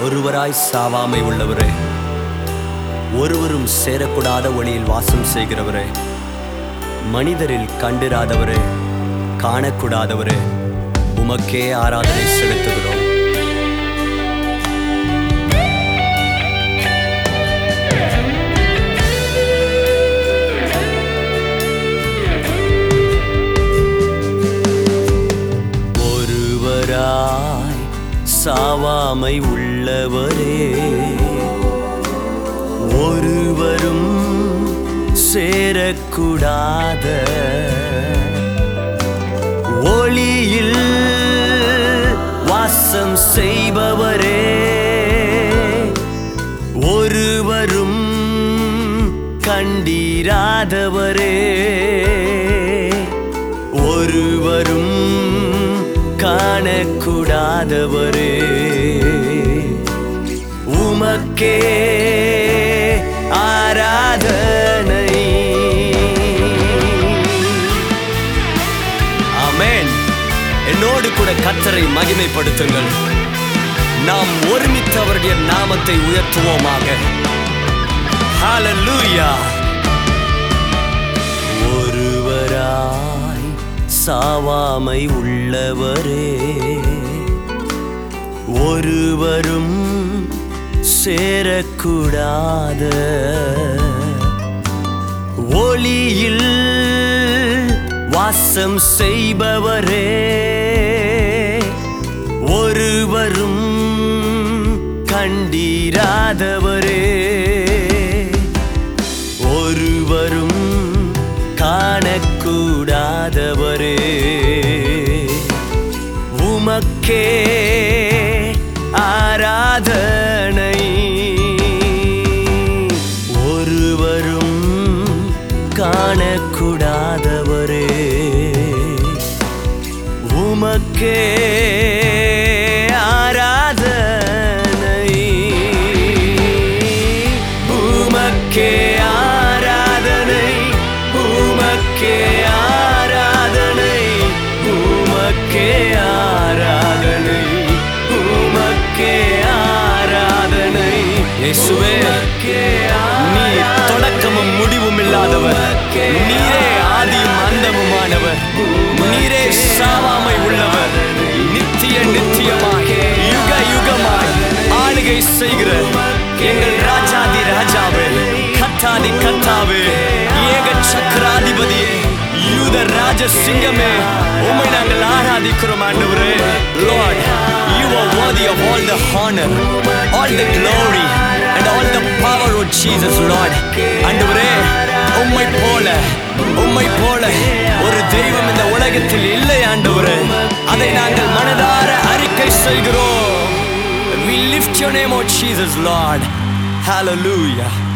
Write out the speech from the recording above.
ஒருவராய் சாவாமை உள்ளவரே, ஒருவரும் சேரக்கூடாத ஒளியில் வாசம் செய்கிறவரே, மனிதரில் கண்டிராதவரே, காணக்கூடாதவரே, உமக்கே ஆராதனை செலுத்துகிறோம். ஒருவராய் சாவாமை உள்ளவரே, ஒருவரும் சேரக்கூடாத ஒளியில் வாசம் செய்பவரே, ஒருவரும் கண்டிராதவரே, ஒருவரும் காணக்கூடாதவரே, உமக்கே ஆராதனை. ஆமென். என்னோடு கூட கர்த்தரை மகிமைப்படுத்துங்கள். நாம் ஒருமித்து அவருடைய நாமத்தை உயர்த்துவோமாக. ஹல்லேலூயா. ஒருவராய் சாவாமை உள்ளவரே, ஒருவரும் சேரக்கூடாத ஒளியில் வாசம் செய்பவரே, ஒருவரும் கண்டிராதவரே, ஒருவரும் காணக்கூடாதவரே, உமக்கே ஆராதனை. ஒருவரும் காணக்கூடாதவரே, உமக்கே ஆராதனை. உமக்கே ஆராதனை, உமக்கே ஆராதனை, உமக்கே ஆராதனை, உமக்கே ஆராதனை. இயேசுவே, நீர் தொடக்கமும் முடிவும் இல்லாதவர், நீரே ஆதியும் அந்தமுமானவர், நீரே சாவாமை உள்ளவர், நித்திய நித்தியமாய் யுக யுகமாய் ஆளுகை செய்கிற எங்கள் ராஜாதி ராஜாவே, கர்த்தாதி கர்த்தாவே, ஏக சக்கராதிபதியே, யூத ராஜ சிங்கமே, உம்மை நாங்கள் ஆராதிக்கிறோம் ஆண்டவரே. Lord, you are worthy of all the honor, all the glory and all the power, oh Jesus Lord. ஆண்டவரே, உம்மை போல ஒரு தெய்வம் இந்த உலகத்தில் இல்லை ஆண்டவரே. அதை நாங்கள் மனதார அறிக்கை செய்கிறோம். We lift your name, oh Jesus Lord. Hallelujah.